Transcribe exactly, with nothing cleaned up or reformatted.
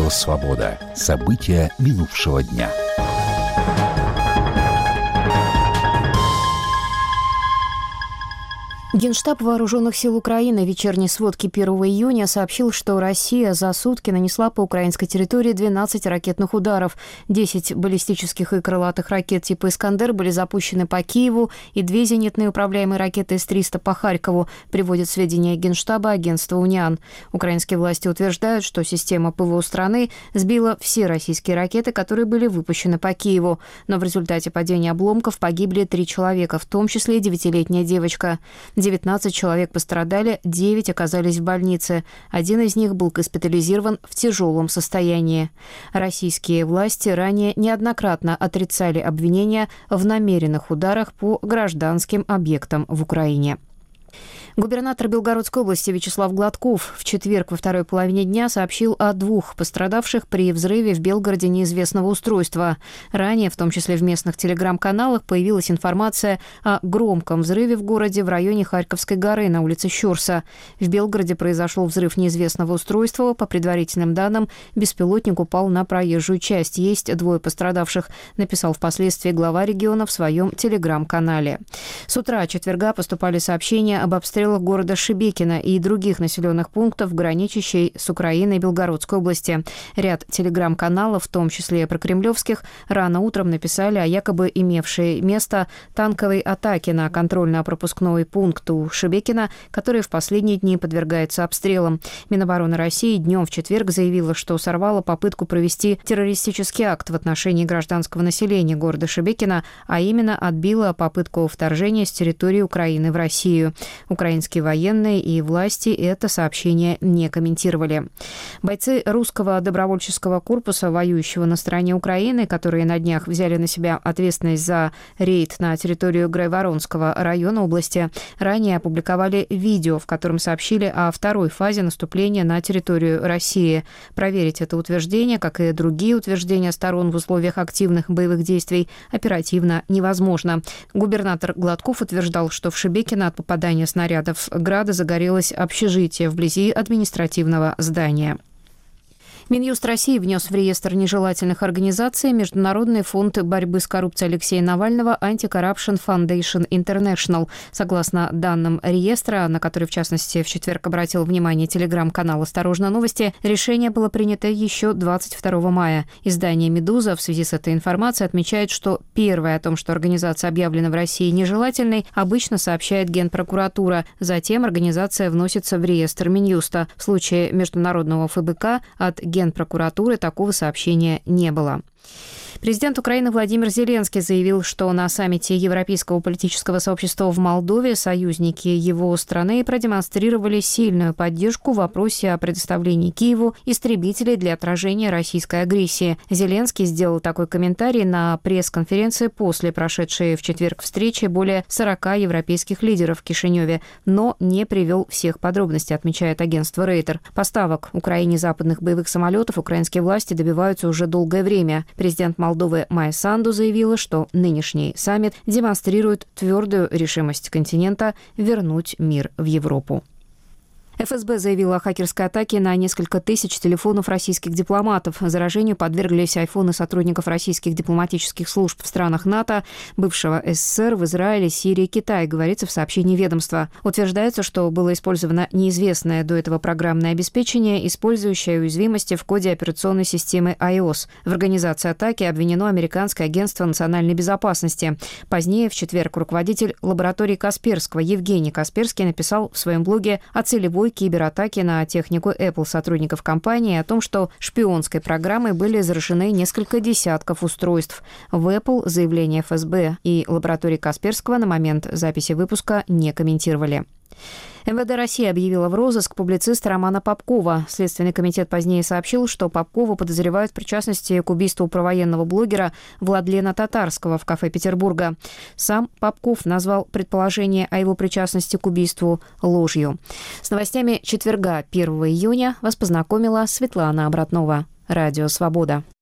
Радио «Свобода». События минувшего дня. Генштаб Вооруженных сил Украины в вечерней сводке первого июня сообщил, что Россия за сутки нанесла по украинской территории двенадцать ракетных ударов. десять баллистических и крылатых ракет типа «Искандер» были запущены по Киеву, и две зенитные управляемые ракеты эс триста по Харькову, приводит сведения Генштаба агентства «Униан». Украинские власти утверждают, что система ПВО страны сбила все российские ракеты, которые были выпущены по Киеву. Но в результате падения обломков погибли три человека, в том числе девятилетняя девочка. девятнадцать человек пострадали, девять оказались в больнице. Один из них был госпитализирован в тяжелом состоянии. Российские власти ранее неоднократно отрицали обвинения в намеренных ударах по гражданским объектам в Украине. Губернатор Белгородской области Вячеслав Гладков в четверг во второй половине дня сообщил о двух пострадавших при взрыве в Белгороде неизвестного устройства. Ранее, в том числе в местных телеграм-каналах, появилась информация о громком взрыве в городе в районе Харьковской горы на улице Щорса. В Белгороде произошел взрыв неизвестного устройства. По предварительным данным, беспилотник упал на проезжую часть. Есть двое пострадавших, написал впоследствии глава региона в своем телеграм-канале. С утра четверга поступали сообщения об обстрелах города Шебекино и других населенных пунктов, граничащей с Украиной Белгородской области. Ряд телеграм-каналов, в том числе прокремлевских, рано утром написали о якобы имевшей место танковой атаке на контрольно-пропускной пункт у Шебекино, который в последние дни подвергается обстрелам. Минобороны России днем в четверг заявила, что сорвала попытку провести террористический акт в отношении гражданского населения города Шебекино, а именно отбила попытку вторжения с территории Украины в Россию. Украинские военные и власти это сообщение не комментировали. Бойцы русского добровольческого корпуса, воюющего на стороне Украины, которые на днях взяли на себя ответственность за рейд на территорию Грайворонского района области, ранее опубликовали видео, в котором сообщили о второй фазе наступления на территорию России. Проверить это утверждение, как и другие утверждения сторон в условиях активных боевых действий, оперативно невозможно. Губернатор Гладков утверждал, что в Шебекино от попадания снарядов града загорелось общежитие вблизи административного здания. Минюст России внес в реестр нежелательных организаций Международный фонд борьбы с коррупцией Алексея Навального Anti-Corruption Foundation International. Согласно данным реестра, на который, в частности, в четверг обратил внимание телеграм-канал «Осторожно новости», решение было принято еще двадцать второго мая. Издание «Медуза» в связи с этой информацией отмечает, что первое о том, что организация объявлена в России нежелательной, обычно сообщает Генпрокуратура. Затем организация вносится в реестр Минюста. В случае международного эф бэ ка от Генпрокуратуры такого сообщения не было. Президент Украины Владимир Зеленский заявил, что на саммите Европейского политического сообщества в Молдове союзники его страны продемонстрировали сильную поддержку в вопросе о предоставлении Киеву истребителей для отражения российской агрессии. Зеленский сделал такой комментарий на пресс-конференции после прошедшей в четверг встречи более сорока европейских лидеров в Кишиневе, но не привел всех подробностей, отмечает агентство Рейтер. Поставок Украине западных боевых самолетов украинские власти добиваются уже долгое время. Президент Молдовы Майя Санду заявила, что нынешний саммит демонстрирует твердую решимость континента вернуть мир в Европу. эф эс бэ заявила о хакерской атаке на несколько тысяч телефонов российских дипломатов. Заражению подверглись айфоны сотрудников российских дипломатических служб в странах НАТО, бывшего эс эс эс эр, в Израиле, Сирии, Китае, говорится в сообщении ведомства. Утверждается, что было использовано неизвестное до этого программное обеспечение, использующее уязвимости в коде операционной системы ай о эс. В организации атаки обвинено Американское агентство национальной безопасности. Позднее, в четверг, руководитель лаборатории Касперского Евгений Касперский написал в своем блоге о целевой кибератаки на технику Apple сотрудников компании и о том, что шпионской программой были заражены несколько десятков устройств. В Apple заявление эф эс бэ и лаборатории Касперского на момент записи выпуска не комментировали. эм вэ дэ России объявила в розыск публициста Романа Попкова. Следственный комитет позднее сообщил, что Попкова подозревают в причастности к убийству провоенного блогера Владлена Татарского в кафе Петербурга. Сам Попков назвал предположение о его причастности к убийству ложью. С новостями четверга, первого июня, вас познакомила Светлана Обратнова. Радио «Свобода».